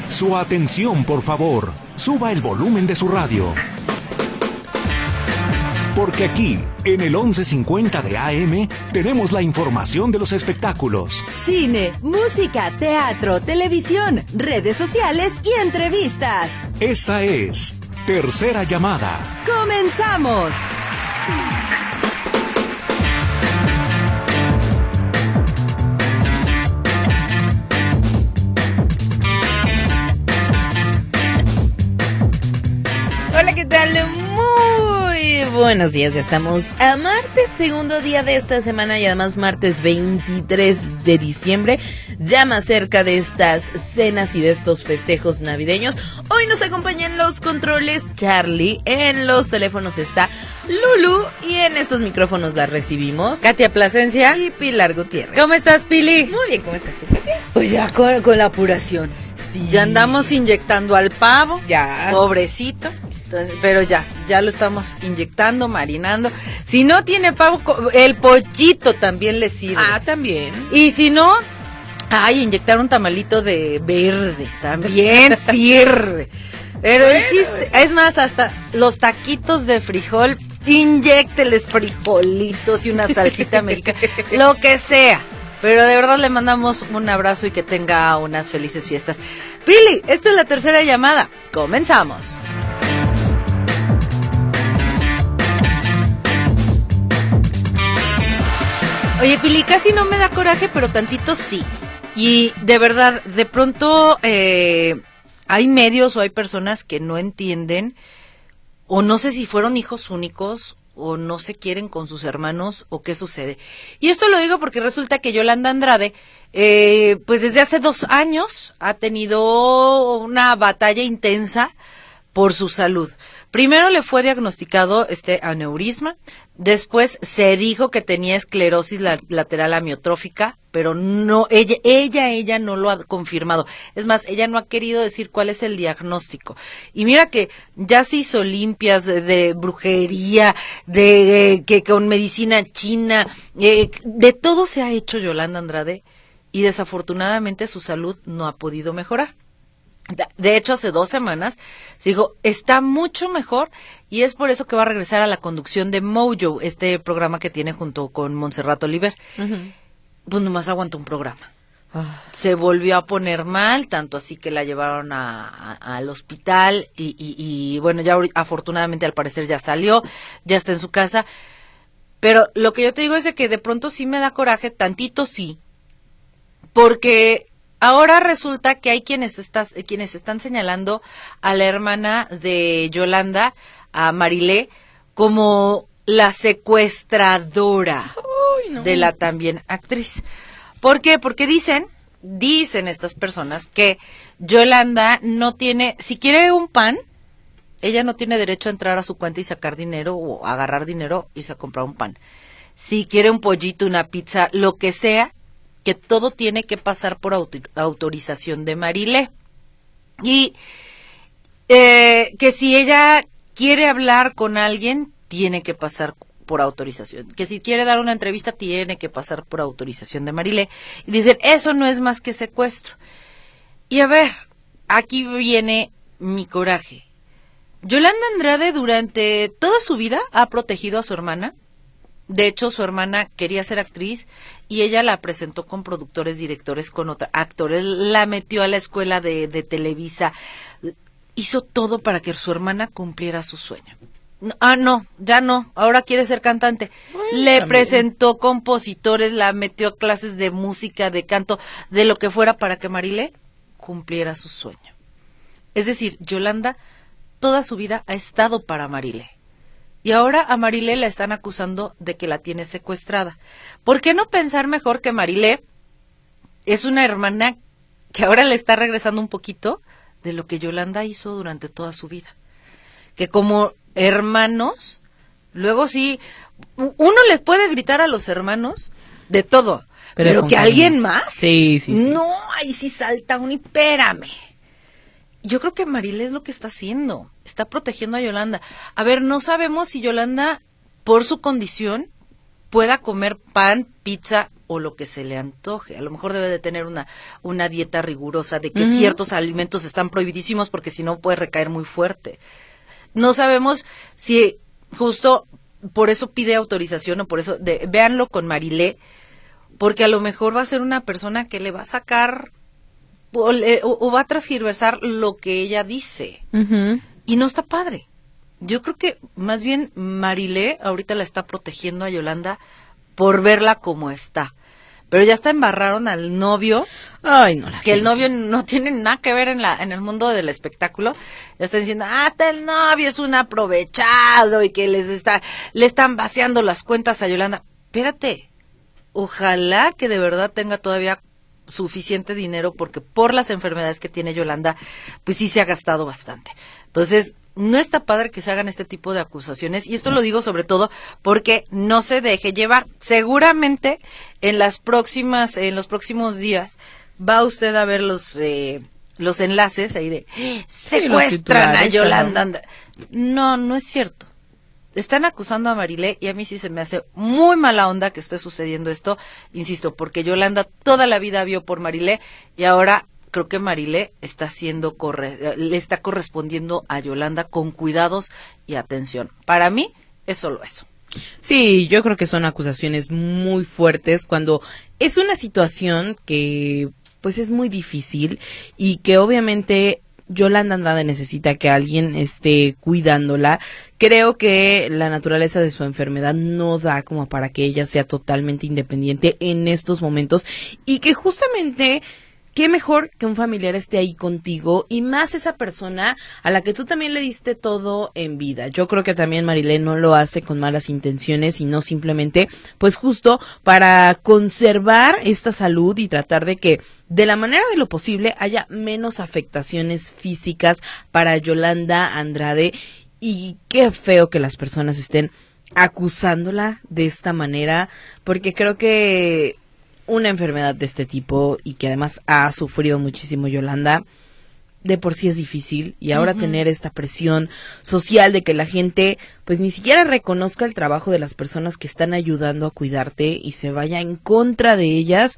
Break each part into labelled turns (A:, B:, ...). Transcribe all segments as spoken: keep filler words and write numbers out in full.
A: Su atención, por favor. Suba el volumen de su radio. Porque aquí, en el once cincuenta de A M, tenemos la información de los espectáculos.
B: Cine, música, teatro, televisión, redes sociales y entrevistas.
A: Esta es Tercera Llamada.
B: ¡Comenzamos!
C: Hola, ¿qué tal? Muy buenos días, ya estamos a martes, segundo día de esta semana y además martes veintitrés de diciembre, ya más cerca de estas cenas y de estos festejos navideños. Hoy nos acompañan los controles Charlie, en los teléfonos está Lulu y en estos micrófonos la recibimos
D: Katia Plasencia
C: y Pilar Gutiérrez.
D: ¿Cómo estás, Pili?
C: Muy bien, ¿cómo estás tú, Katia?
D: Pues ya con, con la apuración.
C: Sí.
D: Ya andamos inyectando al pavo,
C: Ya.
D: pobrecito. Entonces, pero ya, ya lo estamos inyectando, marinando. Si no tiene pavo, el pollito también le sirve.
C: Ah, también.
D: Y si no, ay, inyectar un tamalito de verde también sirve. Pero
C: Bueno,
D: el chiste, es más, hasta los taquitos de frijol, inyécteles frijolitos y una salsita mexicana, lo que sea. Pero de verdad le mandamos un abrazo y que tenga unas felices fiestas. Pili, esta es la tercera llamada. Comenzamos. Oye, Pili, casi no me da coraje, pero tantito sí. Y de verdad, de pronto eh, hay medios o hay personas que no entienden, o no sé si fueron hijos únicos, o no se quieren con sus hermanos, o qué sucede. Y esto lo digo porque resulta que Yolanda Andrade, eh, pues desde hace dos años ha tenido una batalla intensa por su salud. Primero le fue diagnosticado este aneurisma, después se dijo que tenía esclerosis la- lateral amiotrófica, pero no, ella, ella, ella no lo ha confirmado. Es más, ella no ha querido decir cuál es el diagnóstico. Y mira que ya se hizo limpias de, de brujería, de eh, que con medicina china, eh, de todo se ha hecho Yolanda Andrade y desafortunadamente su salud no ha podido mejorar. De hecho, hace dos semanas se dijo, está mucho mejor y es por eso que va a regresar a la conducción de Mojo, este programa que tiene junto con Montserrat Oliver.
C: Uh-huh.
D: Pues nomás aguantó un programa.
C: Ah.
D: Se volvió a poner mal, tanto así que la llevaron a, a- al hospital y, y, y bueno, ya ahori- afortunadamente al parecer ya salió, ya está en su casa. Pero lo que yo te digo es de que de pronto sí me da coraje, tantito sí, porque ahora resulta que hay quienes estás, quienes están señalando a la hermana de Yolanda, a Marilé, como la secuestradora
C: Uy, no.
D: de la también actriz. ¿Por qué? Porque dicen, dicen estas personas que Yolanda no tiene, si quiere un pan, ella no tiene derecho a entrar a su cuenta y sacar dinero o agarrar dinero y se comprar un pan. Si quiere un pollito, una pizza, lo que sea, que todo tiene que pasar por auto- autorización de Marilé. Y eh, que si ella quiere hablar con alguien, tiene que pasar por autorización. Que si quiere dar una entrevista, tiene que pasar por autorización de Marilé. Y dicen, eso no es más que secuestro. Y a ver, aquí viene mi coraje. Yolanda Andrade durante toda su vida ha protegido a su hermana. De hecho, su hermana quería ser actriz y ella la presentó con productores, directores, con otra, actores, la metió a la escuela de, de Televisa, hizo todo para que su hermana cumpliera su sueño. No, ah, no, ya no, ahora quiere ser cantante.
C: Bueno,
D: Le
C: también.
D: presentó compositores, la metió a clases de música, de canto, de lo que fuera para que Marilé cumpliera su sueño. Es decir, Yolanda toda su vida ha estado para Marilé. Y ahora a Marilé la están acusando de que la tiene secuestrada. ¿Por qué no pensar mejor que Marilé es una hermana que ahora le está regresando un poquito de lo que Yolanda hizo durante toda su vida? Que como hermanos, luego sí, uno les puede gritar a los hermanos de todo, pero,
C: Pero
D: pero que
C: con
D: alguien
C: cariño.
D: más,
C: Sí, sí, sí.
D: no, ahí sí salta un espérame. Yo creo que Marilé es lo que está haciendo, está protegiendo a Yolanda. A ver, no sabemos si Yolanda, por su condición, pueda comer pan, pizza, o lo que se le antoje. A lo mejor debe de tener una, una dieta rigurosa de que
C: Uh-huh.
D: ciertos alimentos están prohibidísimos porque si no puede recaer muy fuerte. No sabemos si justo por eso pide autorización o por eso, de, véanlo con Marilé, porque a lo mejor va a ser una persona que le va a sacar o, le, o, o va a transgiversar lo que ella dice.
C: Uh-huh.
D: Y no está padre. Yo creo que más bien Marilé ahorita la está protegiendo a Yolanda por verla como está. Pero ya hasta embarraron al novio,
C: Ay, no la
D: que el
C: gente.
D: novio no tiene nada que ver en la en el mundo del espectáculo. Ya están diciendo, ah, hasta el novio es un aprovechado y que les está le están vaciando las cuentas a Yolanda. Espérate, ojalá que de verdad tenga todavía suficiente dinero, porque por las enfermedades que tiene Yolanda, pues sí se ha gastado bastante. Entonces, no está padre que se hagan este tipo de acusaciones, y esto lo digo sobre todo porque no se deje llevar. Seguramente en las próximas, en los próximos días va usted a ver los eh, los enlaces ahí de secuestran a Yolanda.
C: ¿no?
D: No, no es cierto. Están acusando a Marilé y a mí sí se me hace muy mala onda que esté sucediendo esto, insisto, porque Yolanda toda la vida vio por Marilé y ahora creo que Marilé está haciendo corre, le está correspondiendo a Yolanda con cuidados y atención. Para mí es solo eso.
C: Sí, yo creo que son acusaciones muy fuertes cuando es una situación que pues es muy difícil y que obviamente Yolanda Andrade necesita que alguien esté cuidándola. Creo que la naturaleza de su enfermedad no da como para que ella sea totalmente independiente en estos momentos y que justamente qué mejor que un familiar esté ahí contigo y más esa persona a la que tú también le diste todo en vida. Yo creo que también Marilé no lo hace con malas intenciones, sino simplemente pues justo para conservar esta salud y tratar de que de la manera de lo posible haya menos afectaciones físicas para Yolanda Andrade. Y qué feo que las personas estén acusándola de esta manera, porque creo que una enfermedad de este tipo y que además ha sufrido muchísimo Yolanda, de por sí es difícil y ahora uh-huh. tener esta presión social de que la gente pues ni siquiera reconozca el trabajo de las personas que están ayudando a cuidarte y se vaya en contra de ellas,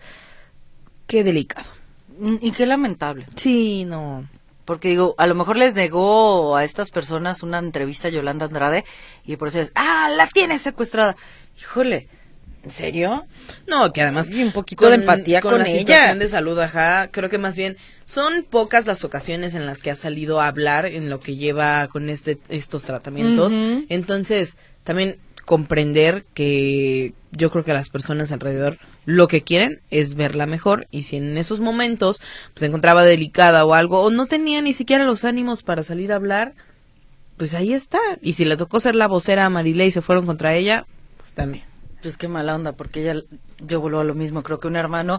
C: qué delicado.
D: Y qué lamentable.
C: Sí, no.
D: Porque digo, a lo mejor les negó a estas personas una entrevista a Yolanda Andrade y por eso es, ah, la tiene secuestrada. Híjole, ¿en serio?
C: No, que además
D: hay un poquito de empatía con,
C: con la
D: ella.
C: Situación de salud, ajá, creo que más bien son pocas las ocasiones en las que ha salido a hablar en lo que lleva con este estos tratamientos. Uh-huh. Entonces, también comprender que yo creo que las personas alrededor lo que quieren es verla mejor y si en esos momentos pues, se encontraba delicada o algo o no tenía ni siquiera los ánimos para salir a hablar, pues ahí está. Y si le tocó ser la vocera a Marilé y se fueron contra ella, pues también.
D: Pues qué mala onda, porque ella, yo vuelvo a lo mismo, creo que un hermano,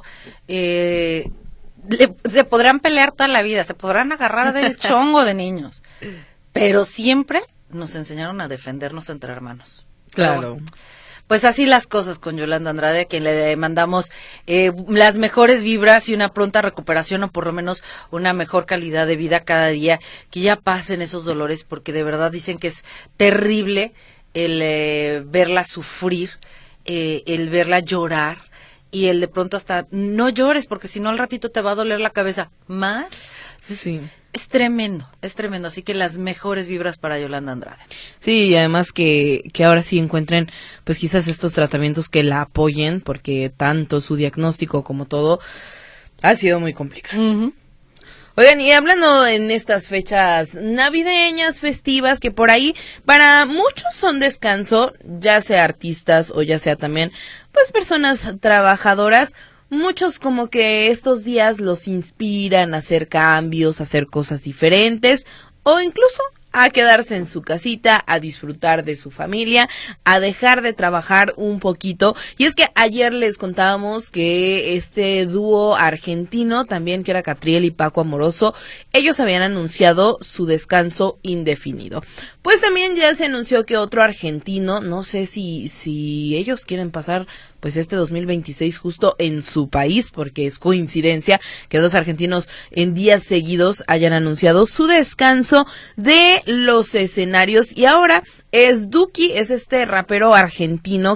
D: eh, le, se podrán pelear toda la vida, se podrán agarrar del chongo de niños, pero siempre nos enseñaron a defendernos entre hermanos.
C: Claro.
D: Bueno, pues así las cosas con Yolanda Andrade, a quien le mandamos eh, las mejores vibras y una pronta recuperación o por lo menos una mejor calidad de vida cada día, que ya pasen esos dolores, porque de verdad dicen que es terrible el eh, verla sufrir, eh, el verla llorar y el de pronto hasta no llores porque si no al ratito te va a doler la cabeza más.
C: Sí.
D: Es tremendo, es tremendo, así que las mejores vibras para Yolanda Andrade.
C: Sí, y además que, que ahora sí encuentren, pues quizás estos tratamientos que la apoyen, porque tanto su diagnóstico como todo ha sido muy complicado.
D: Uh-huh.
C: Oigan, y hablando en estas fechas navideñas, festivas, que por ahí para muchos son descanso, ya sea artistas o ya sea también, pues personas trabajadoras, muchos como que estos días los inspiran a hacer cambios, a hacer cosas diferentes o incluso a quedarse en su casita, a disfrutar de su familia, a dejar de trabajar un poquito. Y es que ayer les contábamos que este dúo argentino, también que era Catriel y Paco Amoroso, ellos habían anunciado su descanso indefinido. Pues también ya se anunció que otro argentino, no sé si, si ellos quieren pasar pues este dos mil veintiséis justo en su país, porque es coincidencia que dos argentinos en días seguidos hayan anunciado su descanso de los escenarios. Y ahora es Duki, es este rapero argentino que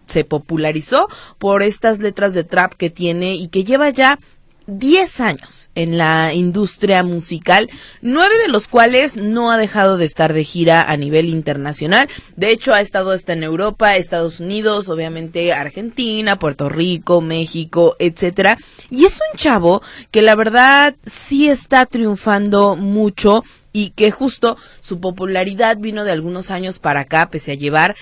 C: se popularizó por estas letras de trap que tiene y que lleva ya diez años en la industria musical, nueve de los cuales no ha dejado de estar de gira a nivel internacional. De hecho, ha estado hasta en Europa, Estados Unidos, obviamente Argentina, Puerto Rico, México, etcétera. Y es un chavo que la verdad sí está triunfando mucho y que justo su popularidad vino de algunos años para acá, pese a llevar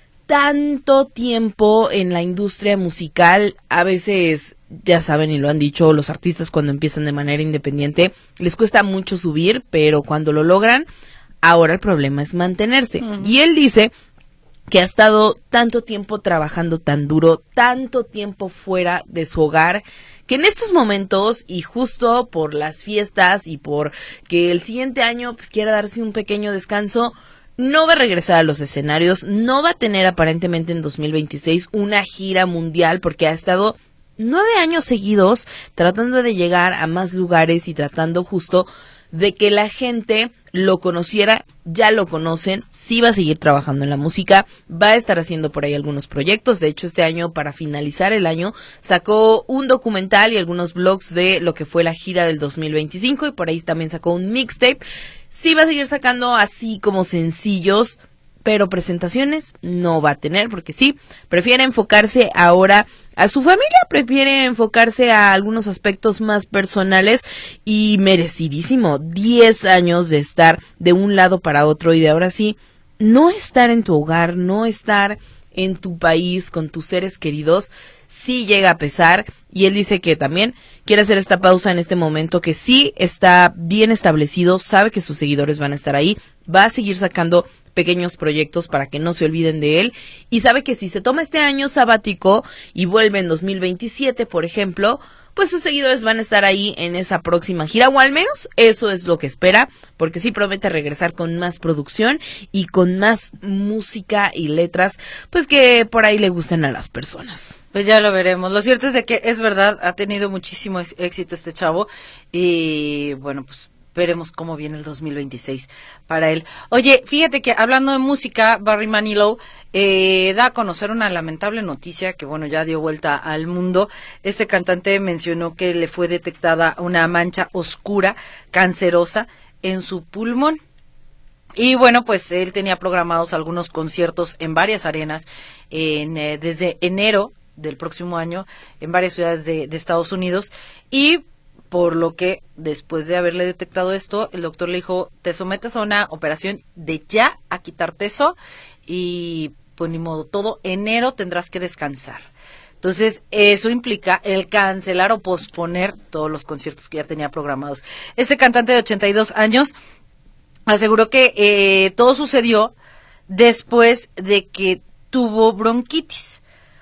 C: tanto tiempo en la industria musical. A veces, ya saben y lo han dicho, los artistas cuando empiezan de manera independiente les cuesta mucho subir, pero cuando lo logran, ahora el problema es mantenerse. Uh-huh. Y él dice que ha estado tanto tiempo trabajando tan duro, tanto tiempo fuera de su hogar, que en estos momentos, y justo por las fiestas y por que el siguiente año pues quiera darse un pequeño descanso, no va a regresar a los escenarios, no va a tener aparentemente en dos mil veintiséis una gira mundial porque ha estado nueve años seguidos tratando de llegar a más lugares y tratando justo de que la gente lo conociera. Ya lo conocen, sí va a seguir trabajando en la música, va a estar haciendo por ahí algunos proyectos. De hecho, este año, para finalizar el año, sacó un documental y algunos blogs de lo que fue la gira del dos mil veinticinco y por ahí también sacó un mixtape. Sí va a seguir sacando así como sencillos, pero presentaciones no va a tener porque sí, prefiere enfocarse ahora a su familia, prefiere enfocarse a algunos aspectos más personales y merecidísimo. diez años de estar de un lado para otro y de ahora sí, no estar en tu hogar, no estar en tu país con tus seres queridos, sí llega a pesar. Y él dice que también quiere hacer esta pausa en este momento, que sí está bien establecido, sabe que sus seguidores van a estar ahí, va a seguir sacando pequeños proyectos para que no se olviden de él y sabe que si se toma este año sabático y vuelve en dos mil veintisiete, por ejemplo, pues sus seguidores van a estar ahí en esa próxima gira, o al menos eso es lo que espera, porque sí promete regresar con más producción y con más música y letras, pues que por ahí le gusten a las personas.
D: Pues ya lo veremos. Lo cierto es de que es verdad, ha tenido muchísimo éxito este chavo y bueno, pues veremos cómo viene el dos mil veintiséis para él. Oye, fíjate que hablando de música, Barry Manilow eh, da a conocer una lamentable noticia que, bueno, ya dio vuelta al mundo. Este cantante mencionó que le fue detectada una mancha oscura, cancerosa, en su pulmón. Y bueno, pues él tenía programados algunos conciertos en varias arenas en, eh, desde enero del próximo año en varias ciudades de, de Estados Unidos y por lo que después de haberle detectado esto, el doctor le dijo, te sometes a una operación de ya a quitarte eso y pues ni modo, todo enero tendrás que descansar. Entonces, eso implica el cancelar o posponer todos los conciertos que ya tenía programados. Este cantante de ochenta y dos años aseguró que eh, todo sucedió después de que tuvo bronquitis,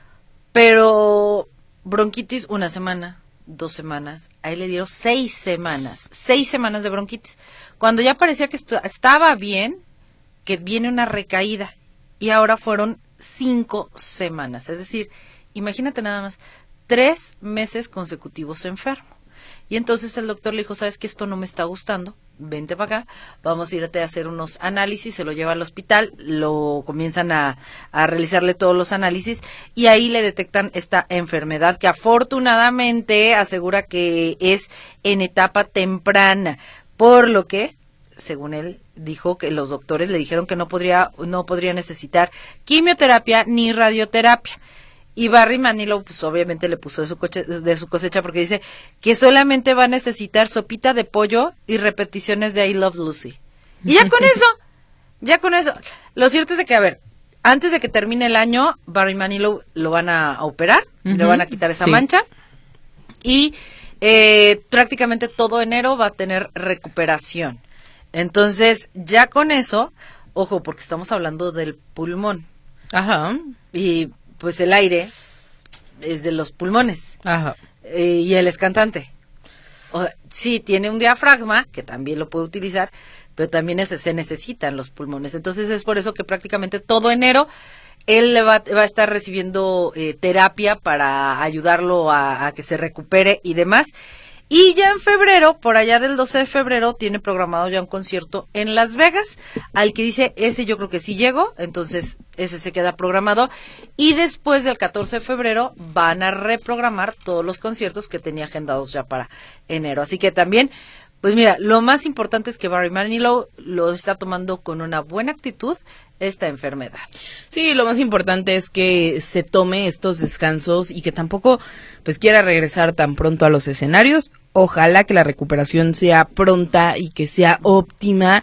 D: pero bronquitis una semana, dos semanas, a él le dieron seis semanas, seis semanas de bronquitis, cuando ya parecía que estu- estaba bien, que viene una recaída, y ahora fueron cinco semanas, es decir, imagínate nada más, tres meses consecutivos enfermo. Y entonces el doctor le dijo, sabes que esto no me está gustando, vente para acá, vamos a irte a hacer unos análisis, se lo lleva al hospital, lo comienzan a, a realizarle todos los análisis y ahí le detectan esta enfermedad que afortunadamente asegura que es en etapa temprana, por lo que, según él, dijo que los doctores le dijeron que no podría, no podría necesitar quimioterapia ni radioterapia. Y Barry Manilow, pues obviamente le puso de su, coche, de su cosecha porque dice que solamente va a necesitar sopita de pollo y repeticiones de I Love Lucy. Y ya con eso, ya con eso. Lo cierto es de que, a ver, antes de que termine el año, Barry Manilow lo van a, a operar, uh-huh. le van a quitar esa sí. mancha y eh, prácticamente todo enero va a tener recuperación. Entonces, ya con eso, ojo, porque estamos hablando del pulmón.
C: Ajá.
D: Y pues el aire es de los pulmones.
C: Ajá.
D: Eh, y él es cantante. O, sí, tiene un diafragma, que también lo puede utilizar, pero también es, se necesitan los pulmones. Entonces es por eso que prácticamente todo enero él le va, va a estar recibiendo eh, terapia para ayudarlo a, a que se recupere y demás. Y ya en febrero, por allá del doce de febrero, tiene programado ya un concierto en Las Vegas, al que dice, ese yo creo que sí llego, entonces ese se queda programado. Y después del catorce de febrero van a reprogramar todos los conciertos que tenía agendados ya para enero. Así que también, pues mira, lo más importante es que Barry Manilow lo está tomando con una buena actitud esta enfermedad.
C: Sí, lo más importante es que se tome estos descansos y que tampoco pues quiera regresar tan pronto a los escenarios. Ojalá que la recuperación sea pronta y que sea óptima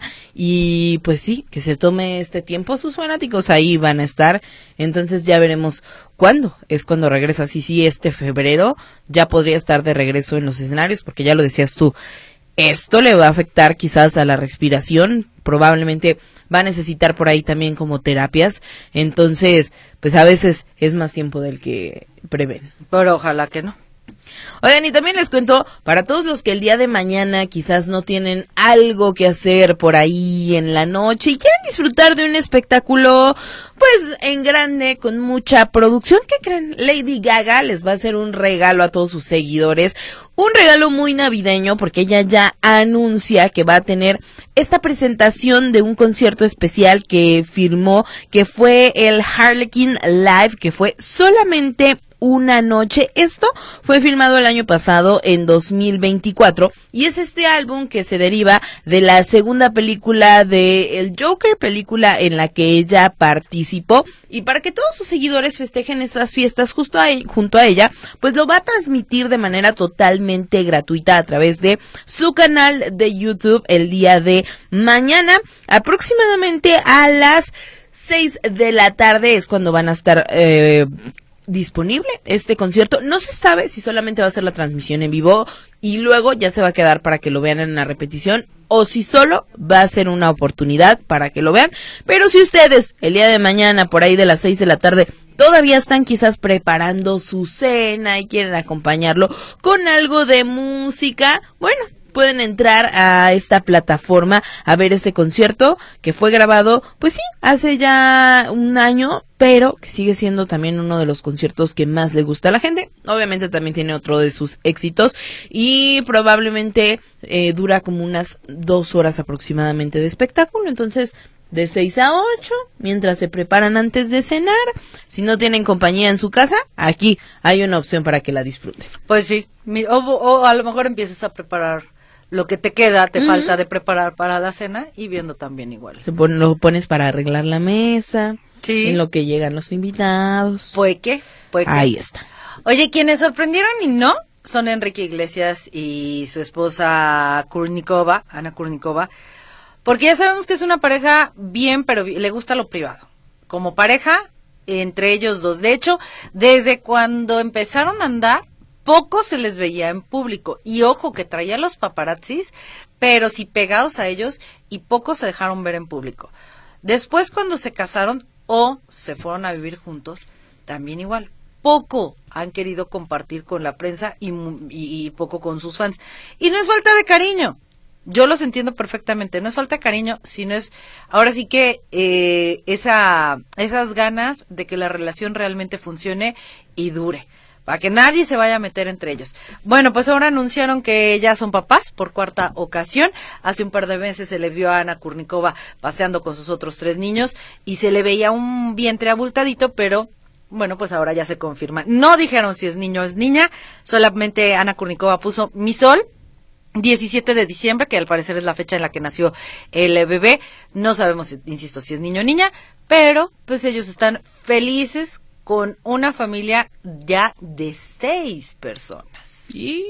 C: y pues sí, que se tome este tiempo. Sus fanáticos ahí van a estar, entonces ya veremos cuándo es cuando regresa. Sí, sí, este febrero ya podría estar de regreso en los escenarios, porque ya lo decías tú, esto le va a afectar quizás a la respiración, probablemente va a necesitar por ahí también como terapias, entonces pues a veces es más tiempo del que prevén.
D: Pero ojalá que no.
C: Oigan, y también les cuento, para todos los que el día de mañana quizás no tienen algo que hacer por ahí en la noche y quieren disfrutar de un espectáculo, pues en grande, con mucha producción, ¿qué creen? Lady Gaga les va a hacer un regalo a todos sus seguidores, un regalo muy navideño, porque ella ya anuncia que va a tener esta presentación de un concierto especial que firmó, que fue el Harlequin Live, que fue solamente una noche. Esto fue filmado el año pasado, en dos mil veinticuatro, y es este álbum que se deriva de la segunda película de El Joker, película en la que ella participó, y para que todos sus seguidores festejen estas fiestas justo a, junto a ella, pues lo va a transmitir de manera totalmente gratuita a través de su canal de YouTube el día de mañana, aproximadamente a las seis de la tarde es cuando van a estar eh, disponible este concierto. No se sabe si solamente va a ser la transmisión en vivo y luego ya se va a quedar para que lo vean en la repetición, o si solo va a ser una oportunidad para que lo vean. Pero si ustedes el día de mañana por ahí de las seis de la tarde todavía están quizás preparando su cena y quieren acompañarlo con algo de música, bueno, pueden entrar a esta plataforma a ver este concierto que fue grabado, pues sí, hace ya un año, pero que sigue siendo también uno de los conciertos que más le gusta a la gente. Obviamente también tiene otro de sus éxitos y probablemente eh, dura como unas dos horas aproximadamente de espectáculo, entonces de seis a ocho, mientras se preparan antes de cenar. Si no tienen compañía en su casa, aquí hay una opción para que la disfruten.
D: Pues sí, o, o a lo mejor empieces a preparar lo que te queda, te uh-huh. falta de preparar para la cena y viendo también igual.
C: Lo pones para arreglar la mesa,
D: sí,
C: en lo que llegan los invitados.
D: Pues qué, pues qué.
C: Ahí está.
D: Oye, quienes sorprendieron y no son Enrique Iglesias y su esposa Kurnikova, Ana Kurnikova, porque ya sabemos que es una pareja bien, pero le gusta lo privado. Como pareja, entre ellos dos. De hecho, desde cuando empezaron a andar, poco se les veía en público. Y ojo, que traía los paparazzis, pero sí pegados a ellos, y poco se dejaron ver en público. Después, cuando se casaron o se fueron a vivir juntos, también igual. Poco han querido compartir con la prensa y, y, y poco con sus fans. Y no es falta de cariño. Yo los entiendo perfectamente, no es falta de cariño, sino es, ahora sí que eh, esa, esas ganas de que la relación realmente funcione y dure, para que nadie se vaya a meter entre ellos. Bueno, pues ahora anunciaron que ya son papás por cuarta ocasión. Hace un par de meses se le vio a Ana Kurnikova paseando con sus otros tres niños y se le veía un vientre abultadito, pero bueno, pues ahora ya se confirma. No dijeron si es niño o es niña, solamente Ana Kurnikova puso mi sol, diecisiete de diciembre, que al parecer es la fecha en la que nació el bebé. No sabemos, insisto, si es niño o niña, pero pues ellos están felices con una familia ya de seis personas.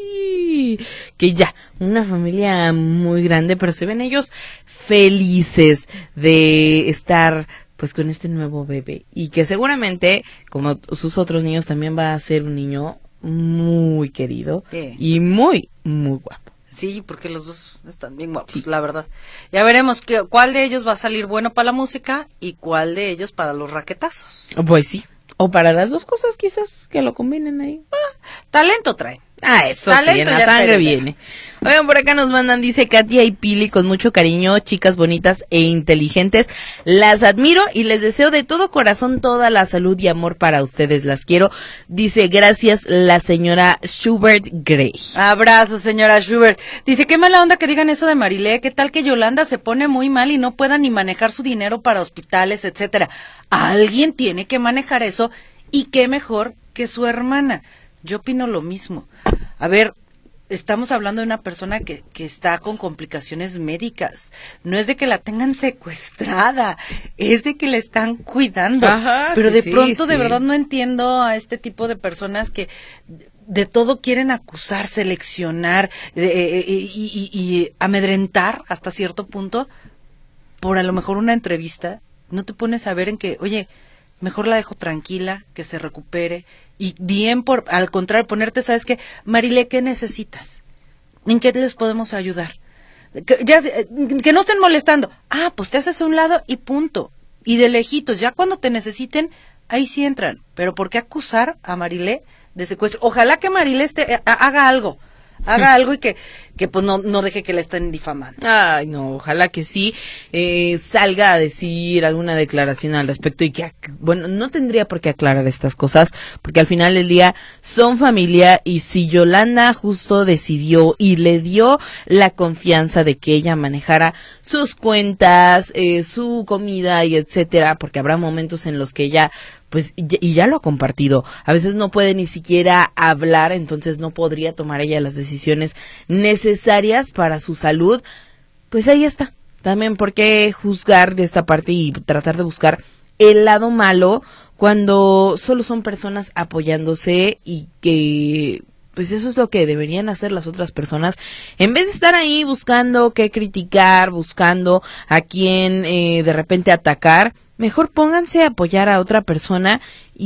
C: Y que ya, una familia muy grande, pero se ven ellos felices de estar pues con este nuevo bebé. Y que seguramente, como sus otros niños, también va a ser un niño muy querido, sí, y muy, muy guapo.
D: Sí, porque los dos están bien guapos, sí, la verdad. Ya veremos que, cuál de ellos va a salir bueno para la música y cuál de ellos para los raquetazos.
C: Pues sí, o para las dos cosas quizás, que lo combinen ahí.
D: Ah, talento traen.
C: Ah, eso
D: Talento
C: sí, en la
D: ya
C: sangre
D: está,
C: viene. Oigan, por acá nos mandan, dice Katia y Pili, con mucho cariño, chicas bonitas e inteligentes. Las admiro y les deseo de todo corazón toda la salud y amor para ustedes. Las quiero. Dice, gracias, la señora Schubert Gray.
D: Abrazos, señora Schubert. Dice, qué mala onda que digan eso de Marilé. ¿Qué tal que Yolanda se pone muy mal y no pueda ni manejar su dinero para hospitales, etcétera? Alguien tiene que manejar eso y qué mejor que su hermana. Yo opino lo mismo. A ver, estamos hablando de una persona que, que está con complicaciones médicas. No es de que la tengan secuestrada, es de que la están cuidando.
C: Ajá,
D: Pero
C: sí,
D: de
C: sí,
D: pronto, de
C: sí.
D: verdad, no entiendo a este tipo de personas que de todo quieren acusar, seleccionar eh, eh, y, y, y amedrentar hasta cierto punto por a lo mejor una entrevista. No te pones a ver en que, oye, mejor la dejo tranquila, que se recupere. Y bien, por al contrario, ponerte, ¿sabes qué? Marilé, ¿qué necesitas? ¿En qué les podemos ayudar? Que, ya, que no estén molestando. Ah, pues te haces a un lado y punto. Y de lejitos, ya cuando te necesiten, ahí sí entran. Pero ¿por qué acusar a Marilé de secuestro? Ojalá que Marilé este, haga algo. Haga algo y que, que pues no, no deje que la estén difamando.
C: Ay, no, ojalá que sí eh, salga a decir alguna declaración al respecto y que, bueno, no tendría por qué aclarar estas cosas, porque al final del día son familia y si Yolanda justo decidió y le dio la confianza de que ella manejara sus cuentas, eh, su comida y etcétera, porque habrá momentos en los que ella pues y ya lo ha compartido, a veces no puede ni siquiera hablar, entonces no podría tomar ella las decisiones necesarias para su salud, pues ahí está. También por qué juzgar de esta parte y tratar de buscar el lado malo cuando solo son personas apoyándose y que pues eso es lo que deberían hacer las otras personas, en vez de estar ahí buscando qué criticar, buscando a quién eh, de repente atacar. Mejor pónganse a apoyar a otra persona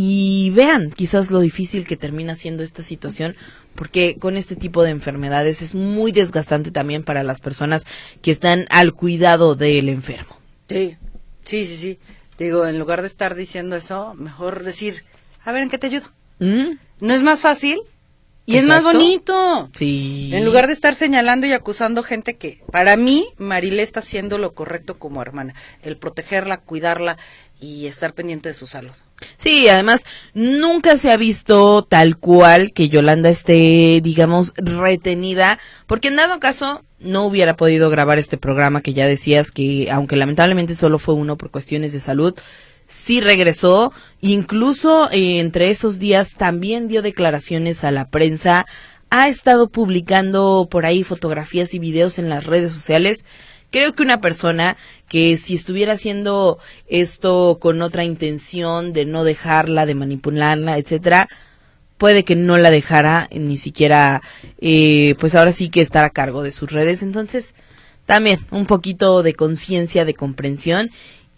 C: y vean quizás lo difícil que termina siendo esta situación, porque con este tipo de enfermedades es muy desgastante también para las personas que están al cuidado del enfermo.
D: Sí, sí, sí, sí. Digo, en lugar de estar diciendo eso, mejor decir, a ver, ¿en qué te ayudo?
C: ¿Mm?
D: ¿No es más fácil? Y
C: Exacto.
D: es más bonito.
C: Sí.
D: En lugar de estar señalando y acusando gente que, para mí, Marilé está haciendo lo correcto como hermana. El protegerla, cuidarla y estar pendiente de su salud.
C: Sí, además, nunca se ha visto tal cual que Yolanda esté, digamos, retenida, porque en dado caso no hubiera podido grabar este programa que ya decías que, aunque lamentablemente solo fue uno por cuestiones de salud, sí regresó, incluso eh, entre esos días también dio declaraciones a la prensa, ha estado publicando por ahí fotografías y videos en las redes sociales. Creo que una persona que si estuviera haciendo esto con otra intención de no dejarla, de manipularla, etcétera, puede que no la dejara ni siquiera, eh, pues ahora sí que estar a cargo de sus redes. Entonces, también un poquito de conciencia, de comprensión.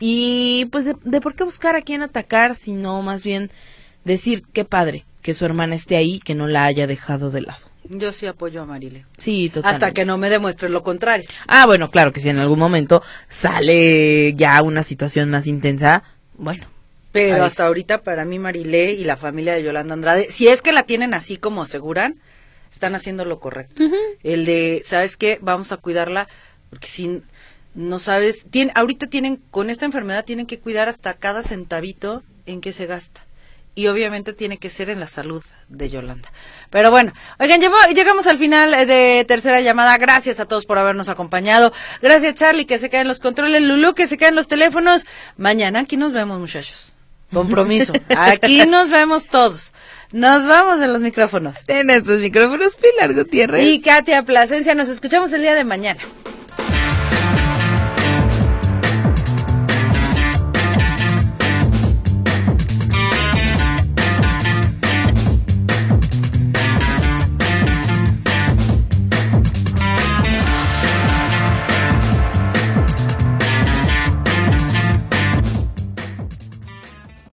C: Y pues de, de por qué buscar a quién atacar, sino más bien decir qué padre que su hermana esté ahí, que no la haya dejado de lado.
D: Yo sí apoyo a Marilé.
C: Sí, totalmente.
D: Hasta que no me demuestre lo contrario.
C: Ah, bueno, claro que si en algún momento sale ya una situación más intensa, bueno.
D: Pero
C: ahí
D: hasta
C: sí.
D: Ahorita para mí Marilé y la familia de Yolanda Andrade, si es que la tienen así como aseguran, están haciendo lo correcto.
C: Uh-huh.
D: El de, ¿sabes qué? Vamos a cuidarla, porque si no sabes, tiene, ahorita tienen, con esta enfermedad tienen que cuidar hasta cada centavito en que se gasta. Y obviamente tiene que ser en la salud de Yolanda. Pero bueno, oigan, llegamos al final de Tercera Llamada. Gracias a todos por habernos acompañado. Gracias, Charlie, que se queden los controles. Lulú, que se queden los teléfonos. Mañana aquí nos vemos, muchachos. Compromiso. Aquí nos vemos todos. Nos vamos en los micrófonos.
C: En estos micrófonos, Pilar Gutiérrez.
D: Y Katia Plasencia. Nos escuchamos el día de mañana.